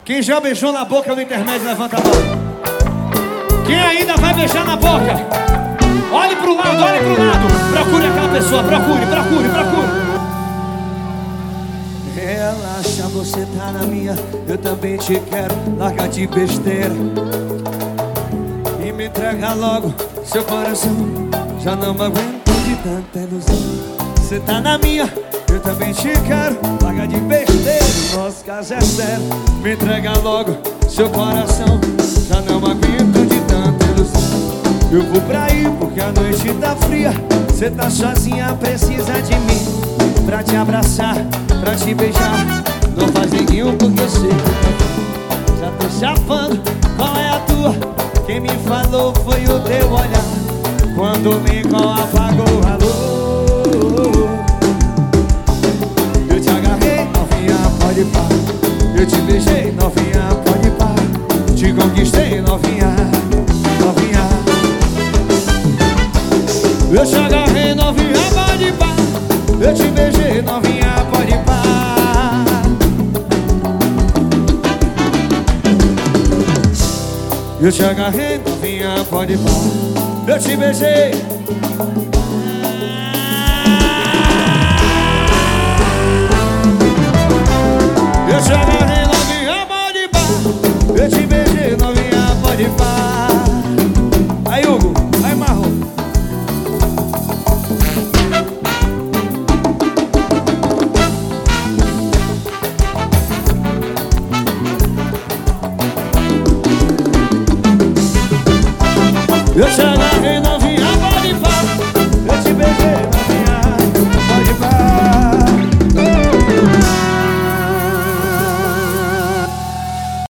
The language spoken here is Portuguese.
Quem já beijou na boca no intermédio, levanta a mão. Quem ainda vai beijar na boca? Olhe pro lado, olhe pro lado. Procure aquela pessoa, procure. Relaxa, você tá na minha, eu também te quero. Larga de besteira e me entrega logo seu coração. Já não me aguento de tanta ilusão. Você tá na minha, eu também te quero. Larga de besteira, nosso caso é sério. Me entrega logo seu coração. Já não me aguento de tanta ilusão. Eu vou pra aí porque a noite tá fria. Você tá sozinha, precisa de mim pra te abraçar, pra te beijar. Não faz neguinho porque eu sei que já tô chapando. Qual é a tua? Quem me falou foi o teu olhar quando o Lincoln apagou a luz. Eu te agarrei, novinha, pode parar. Eu te beijei, novinha, pode parar. Te conquistei, novinha. Eu te agarrei, novinha, pode parar. Eu te beijei, novinha, pode parar. Eu te agarrei, novinha, pode parar. Eu te beijei. Eu te agarrei, novinha, pode parar. Eu te beijei, novinha, pode parar. Aí, Hugo, aí, Marrom. Eu te agarrei.